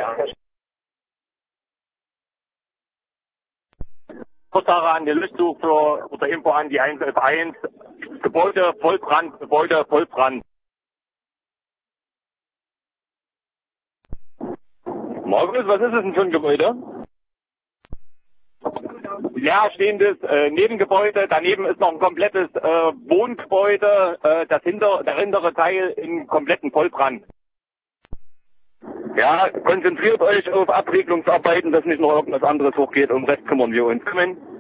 Ursache an den Löschzug oder Info an die 111 Gebäude Vollbrand. Markus, was ist das denn für ein Gebäude? Leerstehendes Nebengebäude, daneben ist noch ein komplettes Wohngebäude, der hintere Teil in kompletten Vollbrand. Ja, konzentriert euch auf Abwicklungsarbeiten, dass nicht noch irgendwas anderes hochgeht, um den Rest kümmern wir uns.